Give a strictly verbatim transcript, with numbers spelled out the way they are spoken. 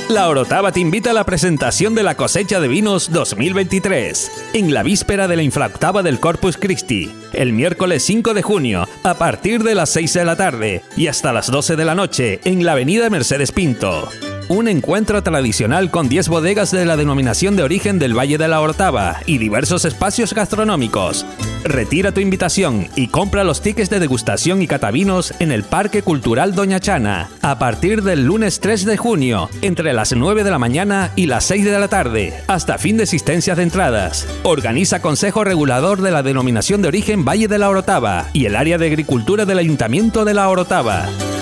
La Orotava te invita a la presentación de la cosecha de vinos dos mil veintitrés, en la víspera de la infraoctava del Corpus Christi, el miércoles cinco de junio, a partir de las seis de la tarde y hasta las doce de la noche, en la avenida Mercedes Pinto. Un encuentro tradicional con diez bodegas de la denominación de origen del Valle de la Orotava y diversos espacios gastronómicos. Retira tu invitación y compra los tickets de degustación y catavinos en el Parque Cultural Doña Chana, a partir del lunes tres de junio, entre las nueve de la mañana y las seis de la tarde, hasta fin de existencias de entradas. Organiza Consejo Regulador de la denominación de origen Valle de la Orotava y el área de agricultura del Ayuntamiento de la Orotava.